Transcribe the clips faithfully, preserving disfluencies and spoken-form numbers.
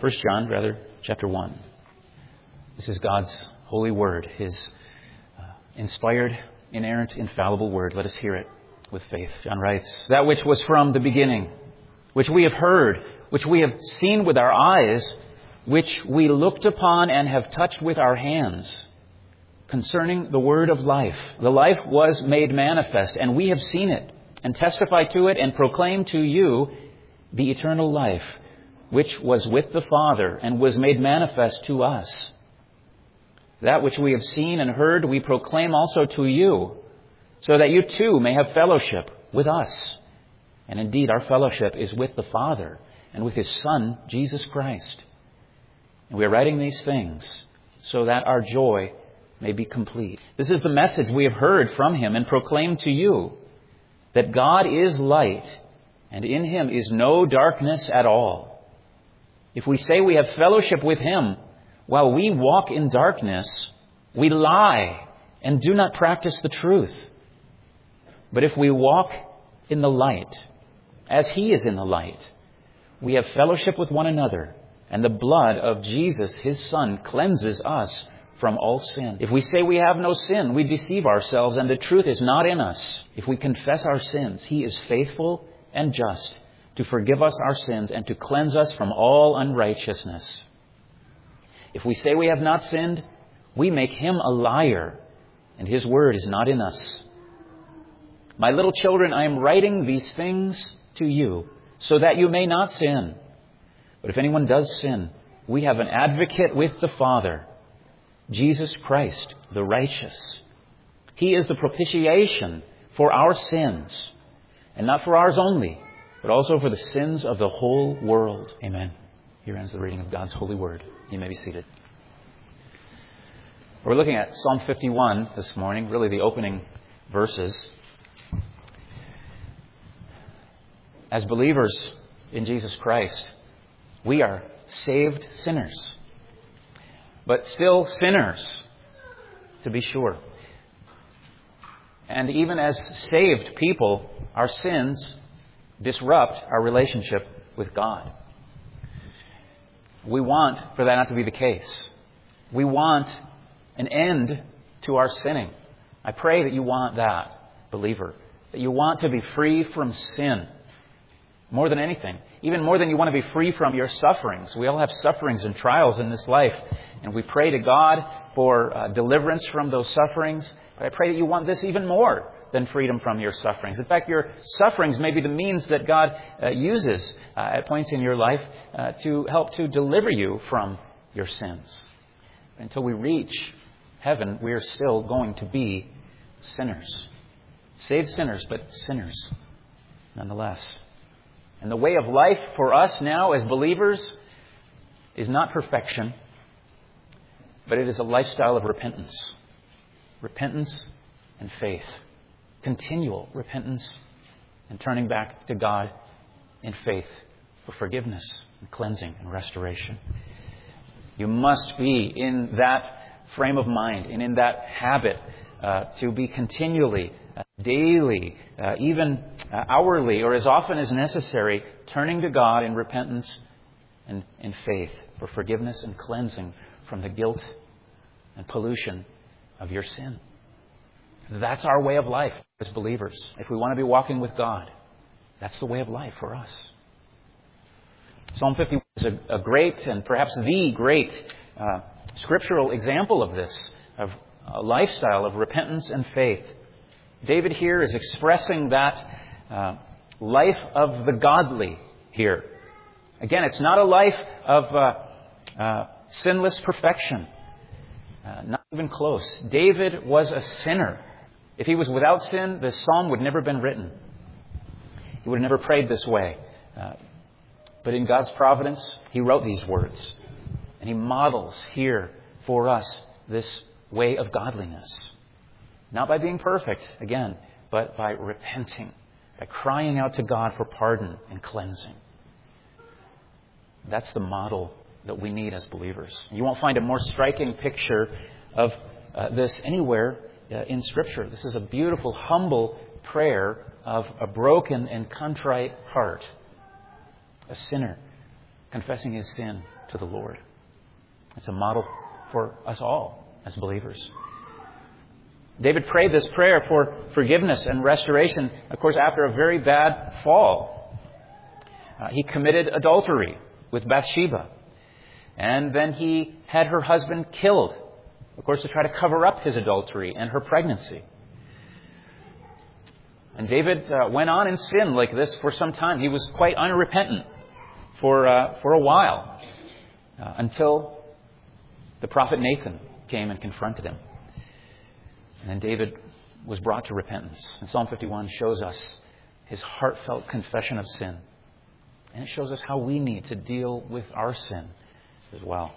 First John, rather, chapter one. This is God's holy word, His uh, inspired, inerrant, infallible word. Let us hear it with faith. John writes, "That which was from the beginning, which we have heard, which we have seen with our eyes, which we looked upon and have touched with our hands, concerning the word of life. The life was made manifest, and we have seen it, and testify to it, and proclaim to you the eternal life, which was with the Father, and was made manifest to us. That which we have seen and heard, we proclaim also to you, so that you too may have fellowship with us. And indeed, our fellowship is with the Father, and with His Son, Jesus Christ. And we are writing these things so that our joy may be complete. This is the message we have heard from Him and proclaimed to you, that God is light, and in Him is no darkness at all. If we say we have fellowship with Him while we walk in darkness, we lie and do not practice the truth. But if we walk in the light, as He is in the light, we have fellowship with one another, and the blood of Jesus, His Son, cleanses us from all sin. If we say we have no sin, we deceive ourselves, and the truth is not in us. If we confess our sins, He is faithful and just to forgive us our sins and to cleanse us from all unrighteousness. If we say we have not sinned, we make Him a liar, and His word is not in us. My little children, I am writing these things to you so that you may not sin. But if anyone does sin, we have an advocate with the Father, Jesus Christ, the righteous. He is the propitiation for our sins, and not for ours only, but also for the sins of the whole world. Amen." Here ends the reading of God's holy word. You may be seated. We're looking at Psalm fifty-one this morning, really the opening verses. As believers in Jesus Christ, we are saved sinners, but still sinners, to be sure. And even as saved people, our sins disrupt our relationship with God. We want for that not to be the case. We want an end to our sinning. I pray that you want that, believer, that you want to be free from sin. More than anything, even more than you want to be free from your sufferings. We all have sufferings and trials in this life, and we pray to God for uh, deliverance from those sufferings. But I pray that you want this even more than freedom from your sufferings. In fact, your sufferings may be the means that God uh, uses uh, at points in your life uh, to help to deliver you from your sins. Until we reach heaven, we are still going to be sinners. Saved sinners, but sinners nonetheless. And the way of life for us now as believers is not perfection, but it is a lifestyle of repentance. Repentance and faith. Continual repentance and turning back to God in faith for forgiveness and cleansing and restoration. You must be in that frame of mind and in that habit uh, to be continually Uh, daily, uh, even uh, hourly, or as often as necessary, turning to God in repentance and in faith for forgiveness and cleansing from the guilt and pollution of your sin. That's our way of life as believers. If we want to be walking with God, that's the way of life for us. Psalm fifty-one is a, a great and perhaps the great uh, scriptural example of this, of a lifestyle of repentance and faith. David here is expressing that uh, life of the godly here. Again, it's not a life of uh, uh, sinless perfection. Uh, not even close. David was a sinner. If he was without sin, this psalm would never have been written. He would have never prayed this way. Uh, but in God's providence, he wrote these words. And he models here for us this way of godliness. Not by being perfect, again, but by repenting, by crying out to God for pardon and cleansing. That's the model that we need as believers. You won't find a more striking picture of uh, this anywhere uh, in Scripture. This is a beautiful, humble prayer of a broken and contrite heart. A sinner confessing his sin to the Lord. It's a model for us all as believers. David prayed this prayer for forgiveness and restoration, of course, after a very bad fall. Uh, he committed adultery with Bathsheba. And then he had her husband killed, of course, to try to cover up his adultery and her pregnancy. And David uh, went on in sin like this for some time. He was quite unrepentant for, uh, for a while uh, until the prophet Nathan came and confronted him. And then David was brought to repentance. And Psalm fifty-one shows us his heartfelt confession of sin. And it shows us how we need to deal with our sin as well.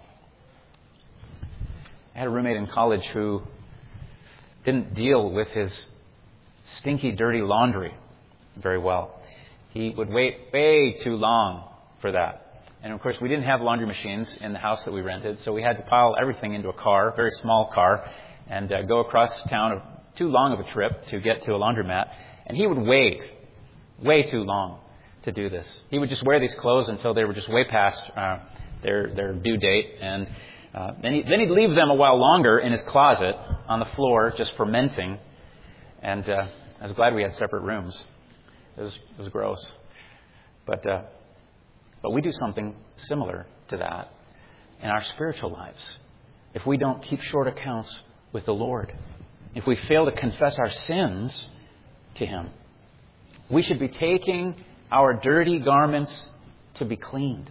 I had a roommate in college who didn't deal with his stinky, dirty laundry very well. He would wait way too long for that. And of course, we didn't have laundry machines in the house that we rented, so we had to pile everything into a car, a very small car, and uh, go across town, too long of a trip to get to a laundromat. And he would wait way too long to do this. He would just wear these clothes until they were just way past uh, their their due date, and uh, then, he, then he'd leave them a while longer in his closet on the floor, just fermenting. And uh, I was glad we had separate rooms. It was, it was gross. But uh, but we do something similar to that in our spiritual lives. If we don't keep short accounts with the Lord, if we fail to confess our sins to Him, we should be taking our dirty garments to be cleaned.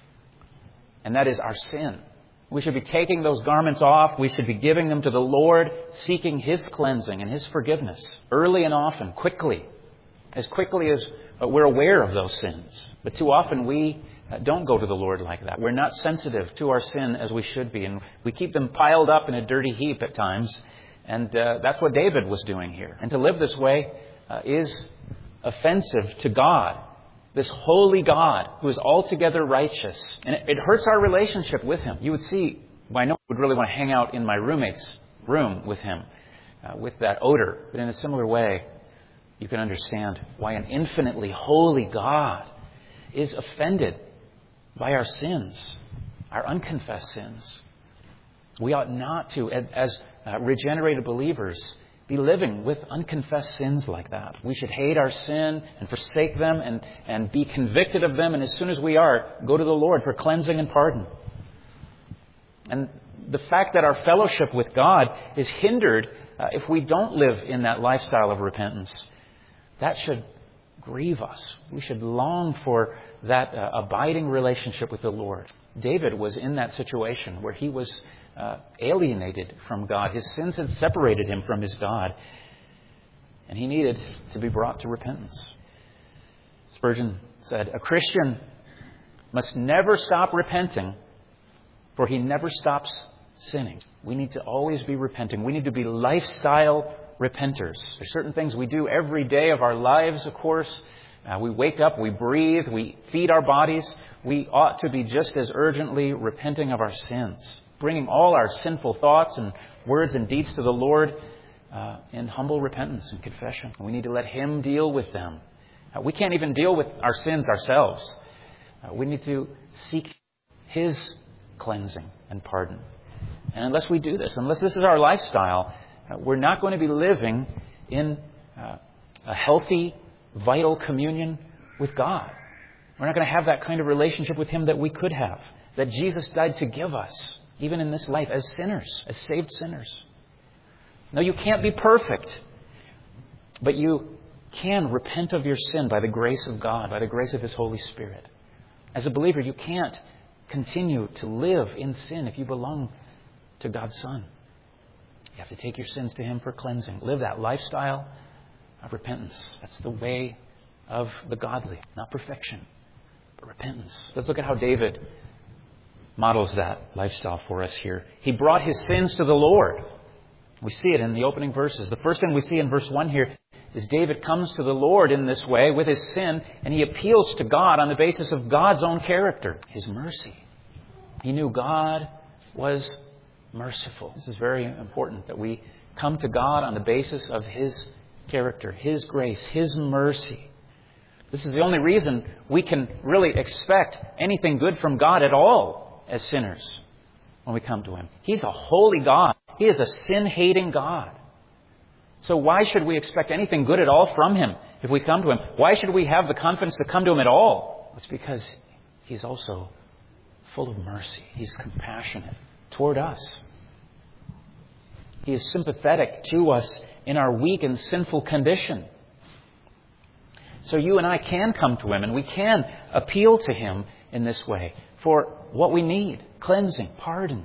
And that is our sin. We should be taking those garments off. We should be giving them to the Lord, seeking His cleansing and His forgiveness early and often, quickly, as quickly as we're aware of those sins. But too often we don't go to the Lord like that. We're not sensitive to our sin as we should be. And we keep them piled up in a dirty heap at times. And uh, that's what David was doing here. And to live this way uh, is offensive to God, this holy God who is altogether righteous. And it, it hurts our relationship with Him. You would see, well, I know I would really want to hang out in my roommate's room with him, uh, with that odor. But in a similar way, you can understand why an infinitely holy God is offended by our sins, our unconfessed sins. We ought not to, as uh, regenerated believers, be living with unconfessed sins like that. We should hate our sin and forsake them and, and be convicted of them. And as soon as we are, go to the Lord for cleansing and pardon. And the fact that our fellowship with God is hindered uh, if we don't live in that lifestyle of repentance, that should grieve us. We should long for that uh, abiding relationship with the Lord. David was in that situation where he was uh, alienated from God. His sins had separated him from his God. And he needed to be brought to repentance. Spurgeon said, "A Christian must never stop repenting, for he never stops sinning." We need to always be repenting. We need to be lifestyle repenters. There's certain things we do every day of our lives, of course. Uh, we wake up, we breathe, we feed our bodies. We ought to be just as urgently repenting of our sins, bringing all our sinful thoughts and words and deeds to the Lord uh, in humble repentance and confession. We need to let Him deal with them. Uh, we can't even deal with our sins ourselves. Uh, we need to seek His cleansing and pardon. And unless we do this, unless this is our lifestyle, uh, we're not going to be living in uh, a healthy, vital communion with God. We're not going to have that kind of relationship with Him that we could have, that Jesus died to give us, even in this life, as sinners, as saved sinners. No, you can't be perfect, but you can repent of your sin by the grace of God, by the grace of His Holy Spirit. As a believer, you can't continue to live in sin if you belong to God's Son. You have to take your sins to Him for cleansing. Live that lifestyle of repentance. That's the way of the godly. Not perfection, but repentance. Let's look at how David models that lifestyle for us here. He brought his sins to the Lord. We see it in the opening verses. The first thing we see in verse one here is David comes to the Lord in this way with his sin, and he appeals to God on the basis of God's own character, His mercy. He knew God was merciful. This is very important, that we come to God on the basis of His character, His grace, His mercy. This is the only reason we can really expect anything good from God at all as sinners when we come to Him. He's a holy God. He is a sin-hating God. So why should we expect anything good at all from Him if we come to Him? Why should we have the confidence to come to Him at all? It's because He's also full of mercy. He's compassionate toward us. He is sympathetic to us in our weak and sinful condition. So you and I can come to Him and we can appeal to Him in this way for what we need, cleansing, pardon.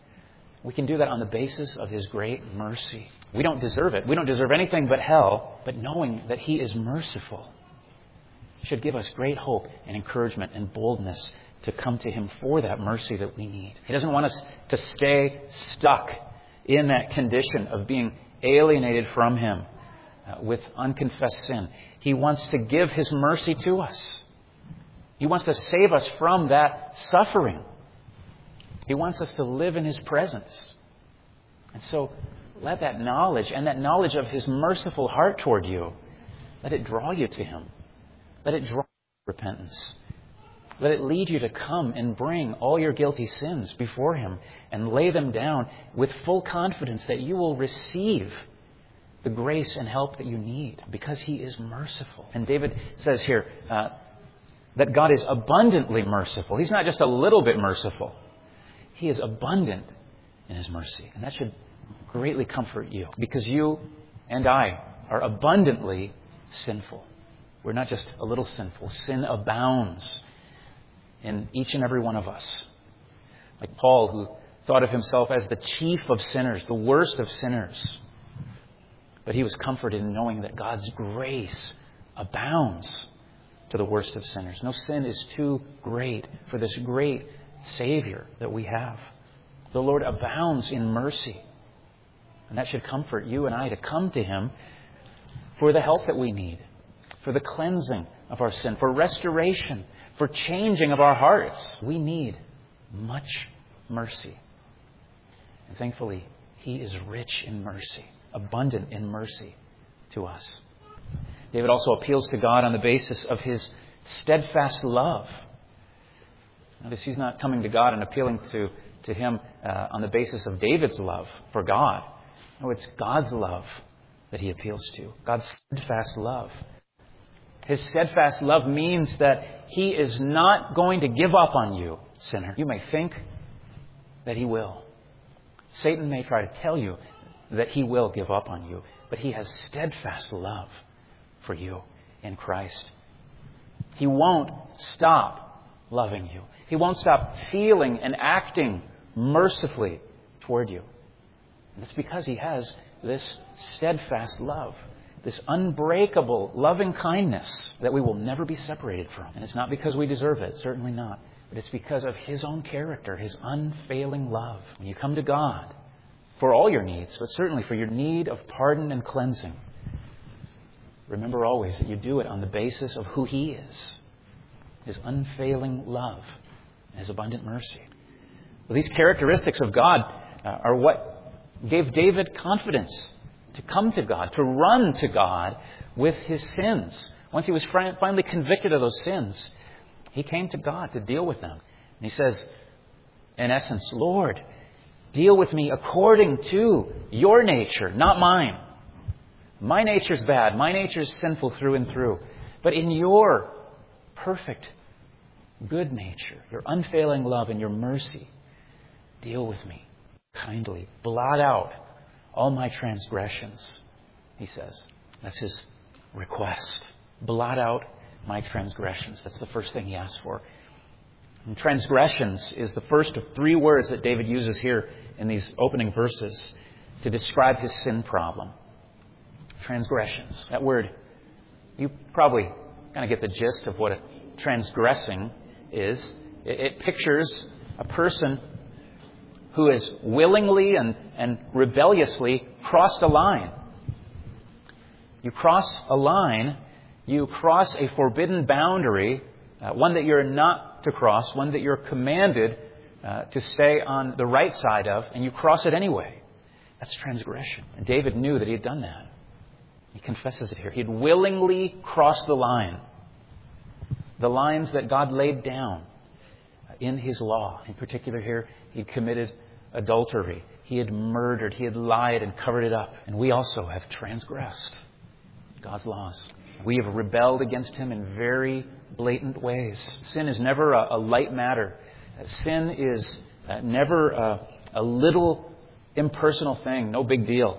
We can do that on the basis of His great mercy. We don't deserve it. We don't deserve anything but hell, but knowing that He is merciful should give us great hope and encouragement and boldness to come to Him for that mercy that we need. He doesn't want us to stay stuck in that condition of being alienated from Him uh, with unconfessed sin. He wants to give His mercy to us. He wants to save us from that suffering. He wants us to live in His presence. And so let that knowledge and that knowledge of His merciful heart toward you, let it draw you to Him. Let it draw you to repentance. Let it lead you to come and bring all your guilty sins before Him and lay them down with full confidence that you will receive the grace and help that you need because He is merciful. And David says here uh, that God is abundantly merciful. He's not just a little bit merciful. He is abundant in His mercy. And that should greatly comfort you because you and I are abundantly sinful. We're not just a little sinful. Sin abounds in each and every one of us. Like Paul, who thought of himself as the chief of sinners, the worst of sinners. But he was comforted in knowing that God's grace abounds to the worst of sinners. No sin is too great for this great Savior that we have. The Lord abounds in mercy. And that should comfort you and I to come to Him for the help that we need, for the cleansing of our sin, for restoration, for changing of our hearts. We need much mercy. And thankfully, He is rich in mercy, abundant in mercy to us. David also appeals to God on the basis of His steadfast love. Notice he's not coming to God and appealing to, to Him uh, on the basis of David's love for God. No, it's God's love that he appeals to. God's steadfast love. His steadfast love means that He is not going to give up on you, sinner. You may think that He will. Satan may try to tell you that he will give up on you, but He has steadfast love for you in Christ. He won't stop loving you. He won't stop feeling and acting mercifully toward you. And it's because He has this steadfast love, this unbreakable loving kindness that we will never be separated from. And it's not because we deserve it, certainly not. But it's because of His own character, His unfailing love. When you come to God for all your needs, but certainly for your need of pardon and cleansing, remember always that you do it on the basis of who He is, His unfailing love and His abundant mercy. Well, these characteristics of God uh, are what gave David confidence to come to God, to run to God with his sins. Once he was finally convicted of those sins, he came to God to deal with them. And he says, in essence, Lord, deal with me according to your nature, not mine. My nature's bad. My nature's sinful through and through. But in your perfect good nature, your unfailing love and your mercy, deal with me kindly. Blot out all my transgressions, he says. That's his request. Blot out my transgressions. That's the first thing he asks for. And transgressions is the first of three words that David uses here in these opening verses to describe his sin problem. Transgressions. That word, you probably kind of get the gist of what a transgressing is. It, it pictures a person who has willingly and, and rebelliously crossed a line. You cross a line, you cross a forbidden boundary, uh, one that you're not to cross, one that you're commanded uh, to stay on the right side of, and you cross it anyway. That's transgression. And David knew that he had done that. He confesses it here. He had willingly crossed the line. the lines that God laid down in His law. In particular here, He committed adultery. He had murdered. He had lied and covered it up. And we also have transgressed God's laws. We have rebelled against Him in very blatant ways. Sin is never a, a light matter. Sin is uh, never a, a little impersonal thing. No big deal.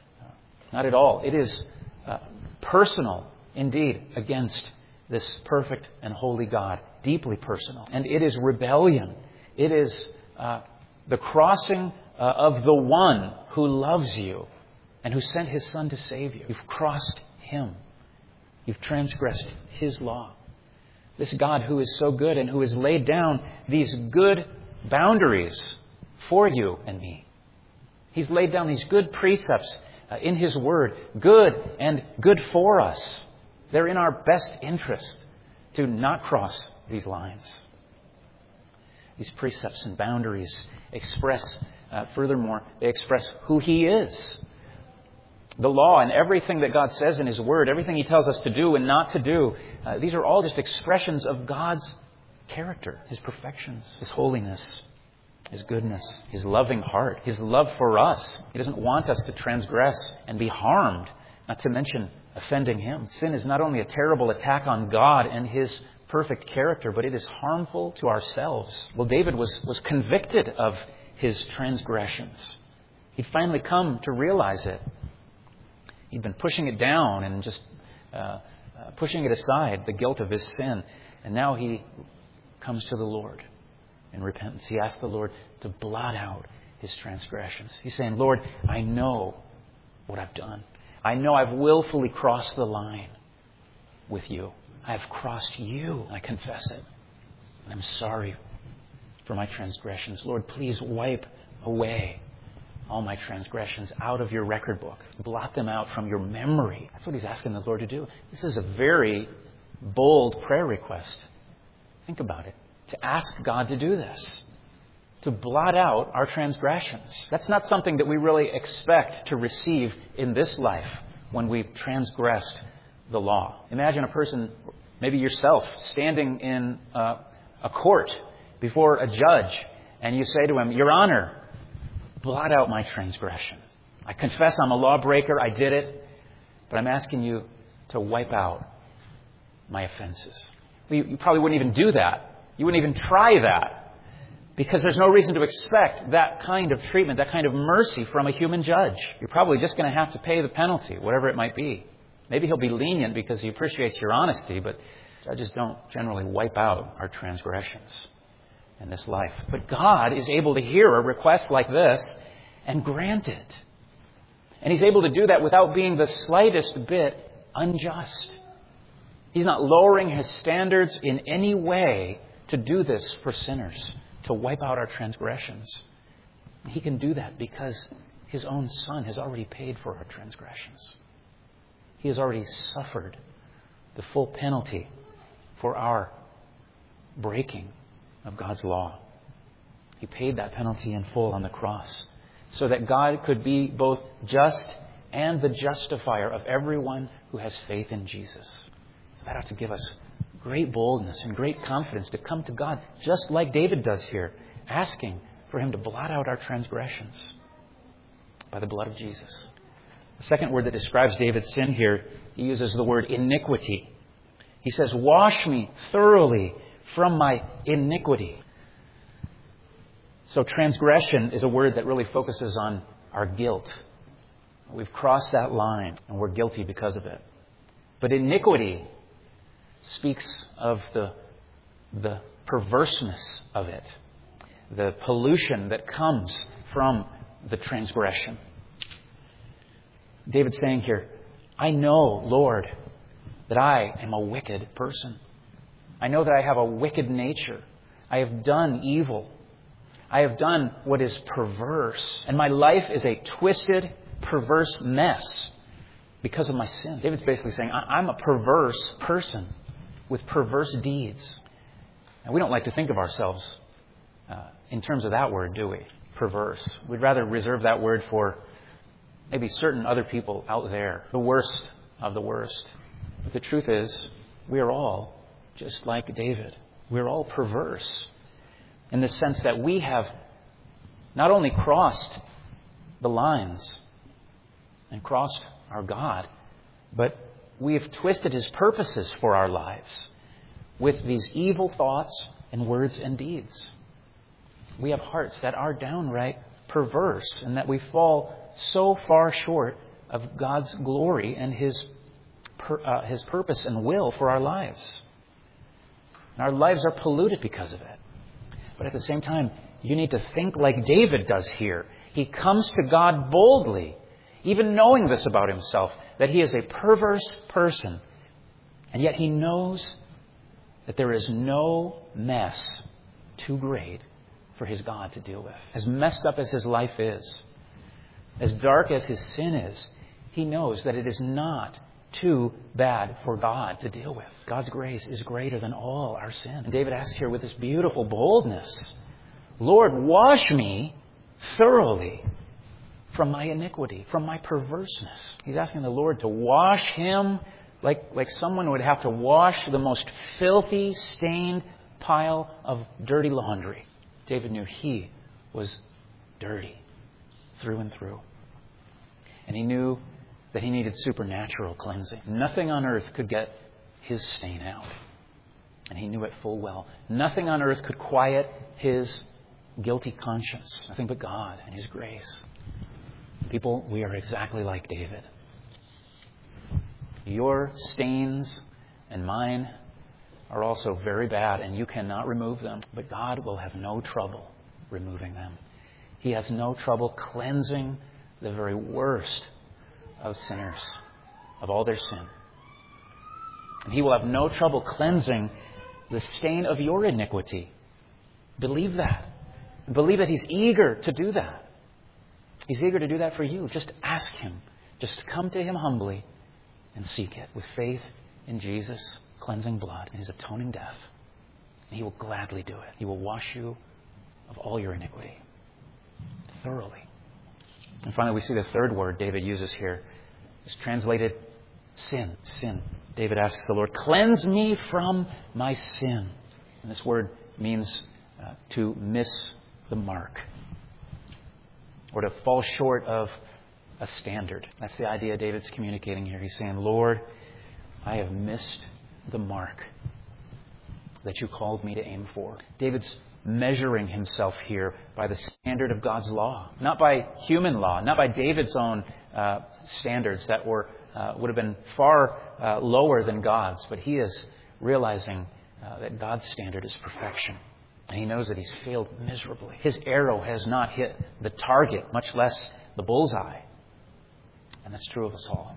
Not at all. It is uh, personal, indeed, against this perfect and holy God. Deeply personal. And it is rebellion. It is uh, the crossing uh, of the one who loves you and who sent His Son to save you. You've crossed Him. You've transgressed His law. This God who is so good and who has laid down these good boundaries for you and me. He's laid down these good precepts uh, in His Word. Good and good for us. They're in our best interest to not cross these lines. These precepts and boundaries express, uh, furthermore, they express who He is. The law and everything that God says in His Word, everything He tells us to do and not to do, uh, these are all just expressions of God's character, His perfections, His holiness, His goodness, His loving heart, His love for us. He doesn't want us to transgress and be harmed, not to mention offending Him. Sin is not only a terrible attack on God and His perfect character, but it is harmful to ourselves. Well, David was, was convicted of his transgressions. He'd finally come to realize it. He'd been pushing it down and just uh, uh, pushing it aside, the guilt of his sin. And now he comes to the Lord in repentance. He asks the Lord to blot out his transgressions. He's saying, Lord, I know what I've done. I know I've willfully crossed the line with you. I have crossed you. I confess it. And I'm sorry for my transgressions. Lord, please wipe away all my transgressions out of your record book. Blot them out from your memory. That's what he's asking the Lord to do. This is a very bold prayer request. Think about it. To ask God to do this. To blot out our transgressions. That's not something that we really expect to receive in this life when we've transgressed the law. Imagine a person, maybe yourself, standing in uh, a court before a judge, and you say to him, Your Honor, blot out my transgressions. I confess I'm a lawbreaker. I did it. But I'm asking you to wipe out my offenses. Well, you, you probably wouldn't even do that. You wouldn't even try that. Because there's no reason to expect that kind of treatment, that kind of mercy from a human judge. You're probably just going to have to pay the penalty, whatever it might be. Maybe he'll be lenient because he appreciates your honesty, but judges don't generally wipe out our transgressions in this life. But God is able to hear a request like this and grant it. And He's able to do that without being the slightest bit unjust. He's not lowering His standards in any way to do this for sinners, to wipe out our transgressions. He can do that because His own Son has already paid for our transgressions. He has already suffered the full penalty for our breaking of God's law. He paid that penalty in full on the cross so that God could be both just and the justifier of everyone who has faith in Jesus. That ought to give us great boldness and great confidence to come to God just like David does here, asking for Him to blot out our transgressions by the blood of Jesus. The second word that describes David's sin here, he uses the word iniquity. He says, wash me thoroughly from my iniquity. So transgression is a word that really focuses on our guilt. We've crossed that line and we're guilty because of it. But iniquity speaks of the, the perverseness of it, the pollution that comes from the transgression. David's saying here, I know, Lord, that I am a wicked person. I know that I have a wicked nature. I have done evil. I have done what is perverse. And my life is a twisted, perverse mess because of my sin. David's basically saying, I'm a perverse person with perverse deeds. And we don't like to think of ourselves uh, in terms of that word, do we? Perverse. We'd rather reserve that word for maybe certain other people out there, the worst of the worst. But the truth is, we are all just like David. We're all perverse in the sense that we have not only crossed the lines and crossed our God, but we have twisted His purposes for our lives with these evil thoughts and words and deeds. We have hearts that are downright perverse and that we fall so far short of God's glory and His uh, His purpose and will for our lives. And our lives are polluted because of it. But at the same time, you need to think like David does here. He comes to God boldly, even knowing this about himself, that he is a perverse person. And yet he knows that there is no mess too great for his God to deal with. As messed up as his life is, as dark as his sin is, he knows that it is not too bad for God to deal with. God's grace is greater than all our sin. And David asks here with this beautiful boldness, Lord, wash me thoroughly from my iniquity, from my perverseness. He's asking the Lord to wash him like, like someone would have to wash the most filthy, stained pile of dirty laundry. David knew he was dirty through and through. And he knew that he needed supernatural cleansing. Nothing on earth could get his stain out. And he knew it full well. Nothing on earth could quiet his guilty conscience. Nothing but God and His grace. People, we are exactly like David. Your stains and mine are also very bad, and you cannot remove them. But God will have no trouble removing them. He has no trouble cleansing the very worst of sinners, of all their sin. And He will have no trouble cleansing the stain of your iniquity. Believe that. Believe that He's eager to do that. He's eager to do that for you. Just ask Him. Just come to Him humbly and seek it with faith in Jesus' cleansing blood and His atoning death. And He will gladly do it. He will wash you of all your iniquity thoroughly. And finally, we see the third word David uses here. It's translated sin. Sin. David asks the Lord, cleanse me from my sin. And this word means uh, to miss the mark, or to fall short of a standard. That's the idea David's communicating here. He's saying, Lord, I have missed the mark that you called me to aim for. David's measuring himself here by the standard of God's law, not by human law, not by David's own uh, standards that were uh, would have been far uh, lower than God's. But he is realizing uh, that God's standard is perfection. And he knows that he's failed miserably. His arrow has not hit the target, much less the bullseye. And that's true of us all.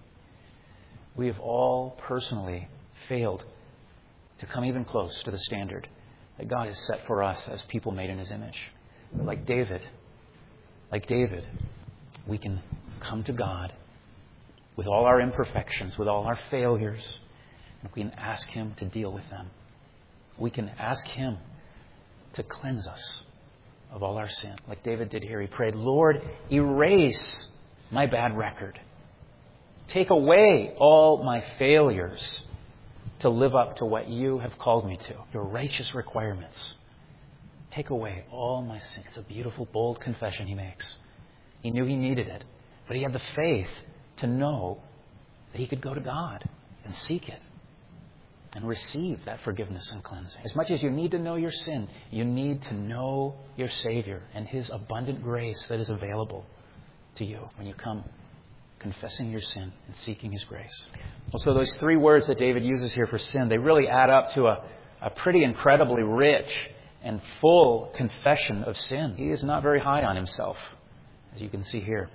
We have all personally failed to come even close to the standard that God has set for us as people made in His image. But like David, like David, we can come to God with all our imperfections, with all our failures, and we can ask Him to deal with them. We can ask Him to cleanse us of all our sin. Like David did here, he prayed, Lord, erase my bad record. Take away all my failures to live up to what you have called me to, your righteous requirements. Take away all my sin. It's a beautiful, bold confession he makes. He knew he needed it, but he had the faith to know that he could go to God and seek it and receive that forgiveness and cleansing. As much as you need to know your sin, you need to know your Savior and His abundant grace that is available to you when you come confessing your sin and seeking His grace. Well, so those three words that David uses here for sin, they really add up to a, a pretty incredibly rich and full confession of sin. He is not very high on himself, as you can see here.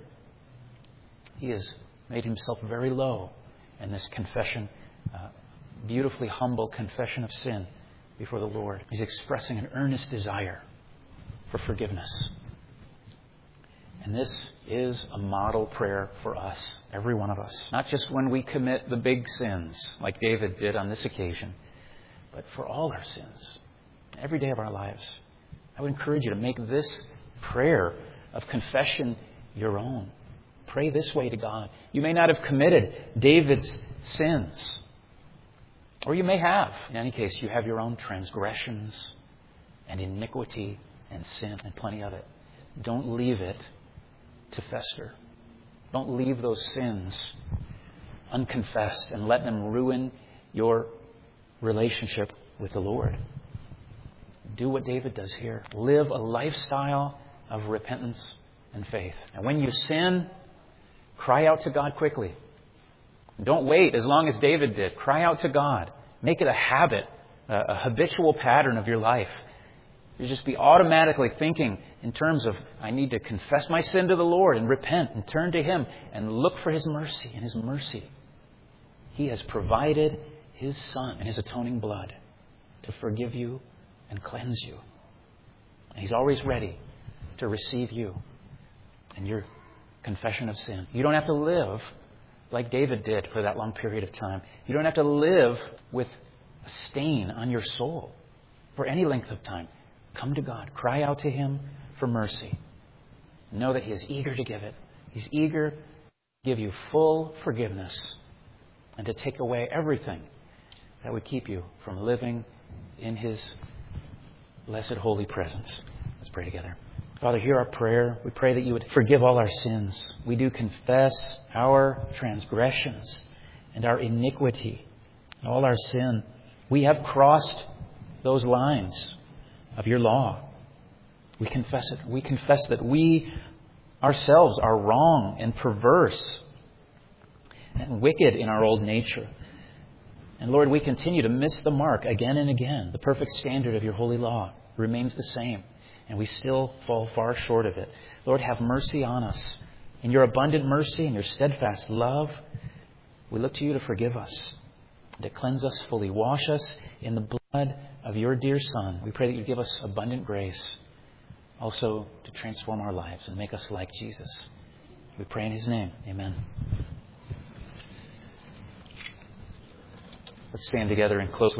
He has made himself very low in this confession, uh, beautifully humble confession of sin before the Lord. He's expressing an earnest desire for forgiveness. And this is a model prayer for us, every one of us. Not just when we commit the big sins, like David did on this occasion, but for all our sins, every day of our lives. I would encourage you to make this prayer of confession your own. Pray this way to God. You may not have committed David's sins, Or you may have. In any case, you have your own transgressions and iniquity and sin and plenty of it. Don't leave it to fester. Don't leave those sins unconfessed and let them ruin your relationship with the Lord. Do what David does here. Live a lifestyle of repentance and faith. And when you sin, cry out to God quickly. Don't wait as long as David did. Cry out to God. Make it a habit, a habitual pattern of your life. You just be automatically thinking in terms of, I need to confess my sin to the Lord and repent and turn to Him and look for His mercy. And His mercy, He has provided His Son and His atoning blood to forgive you and cleanse you. And He's always ready to receive you and your confession of sin. You don't have to live like David did for that long period of time. You don't have to live with a stain on your soul for any length of time. Come to God. Cry out to Him for mercy. Know that He is eager to give it. He's eager to give you full forgiveness and to take away everything that would keep you from living in His blessed holy presence. Let's pray together. Father, hear our prayer. We pray that You would forgive all our sins. We do confess our transgressions and our iniquity and all our sin. We have crossed those lines of Your law. We confess it. We confess that we ourselves are wrong and perverse and wicked in our old nature. And Lord, we continue to miss the mark again and again. The perfect standard of Your holy law remains the same, and we still fall far short of it. Lord, have mercy on us. In Your abundant mercy and Your steadfast love, we look to You to forgive us, to cleanse us fully. Wash us in the blood of Your dear Son. We pray that You give us abundant grace, also to transform our lives and make us like Jesus. We pray in His name. Amen. Let's stand together and close with